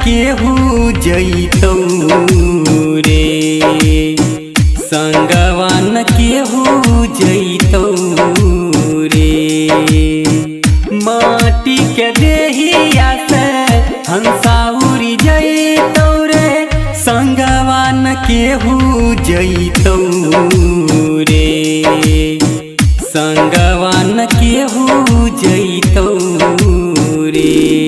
केहू जैतौ रे, संगवा न केहू जैतौ रे। माटी के देहिया से हंसा उड़ी जैतौ रे, संगवा न केहू जैतौ रे, संगवा न केहू जैतौ रे।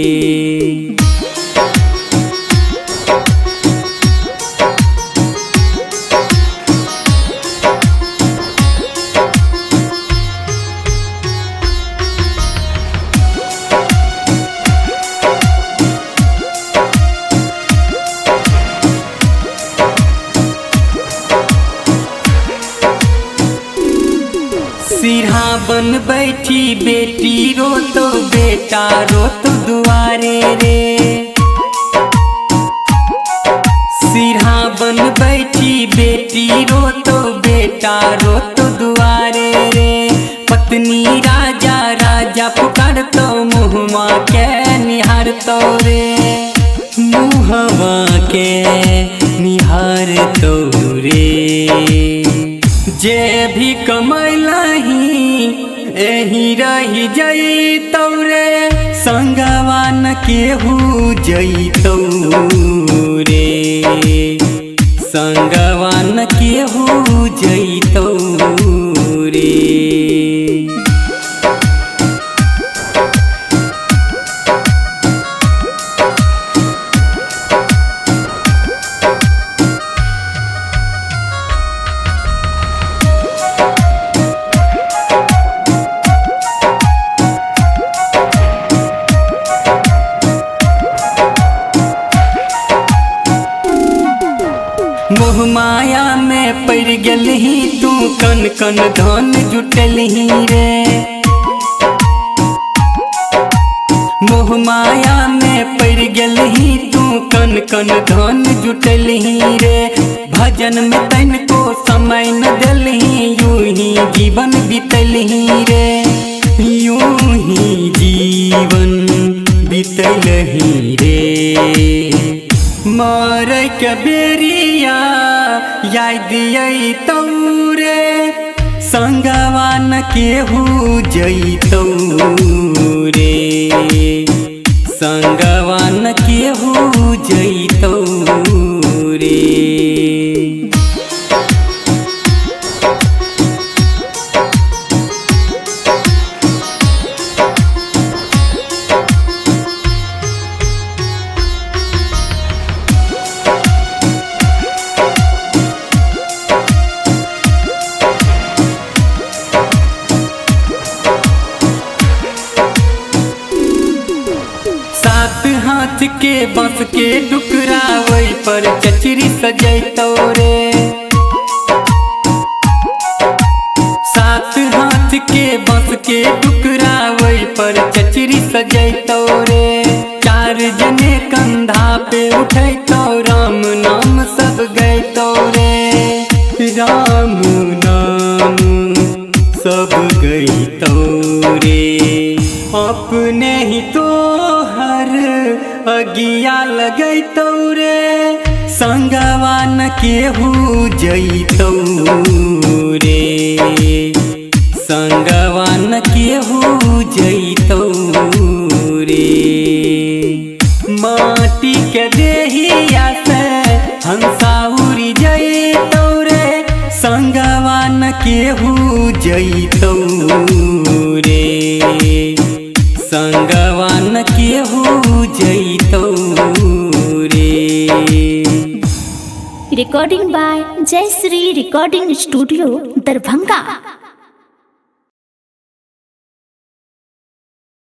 सिरहा बन बैठी बेटी रोतो, बेटा रोतो दुआरे रे। सिरहा बन बैठी बेटी रोतो, बेटा रोतो दुआरे रे। पत्नी राजा राजा पुकारतो, मुहमा के निहारतो रे, मुहवा के निहारतो रे। जे भी कमैलही एही रही जैतौ रे, संगवा न केहू जैतौ रे, संगवा न केहू जैतौ रे। मोह माया में पड़ गेलही तू, कन कन धन जुटलही रे। मोह माया में पड़ गेलही तू, कन कन धन जुटलही रे। भजन में तनिको समय न देलही, यूं ही जीवन बितलही रे, यूं ही जीवन बितलही रे। मरै के बेरिया याद अइतौ रे, संगवा न केहू जैतौ रे, संगवा न केहू जैतौ रे। सात हाथ के बस के टुकड़ा वही पर चचरी सजैतौ रे। सात हाथ के बस के टुकड़ा वही पर चचरी सजैतौ रे। चार जने कंधा पे उठैतौ, राम नाम सब गैतौ रे, राम नाम सब गैतौ रे। अपने ही तो हर अगिया लगैतौ रे, संगवा न केहू जैतौ रे, संगवा न केहू जैतौ रे। माटी के देहिया से हंसा उड़ी जैतौ रे, संगवा न केहू जैतौ रे, संगवा न केहू जैतौ रे। रिकॉर्डिंग बाय जय श्री रिकॉर्डिंग स्टूडियो दरभंगा।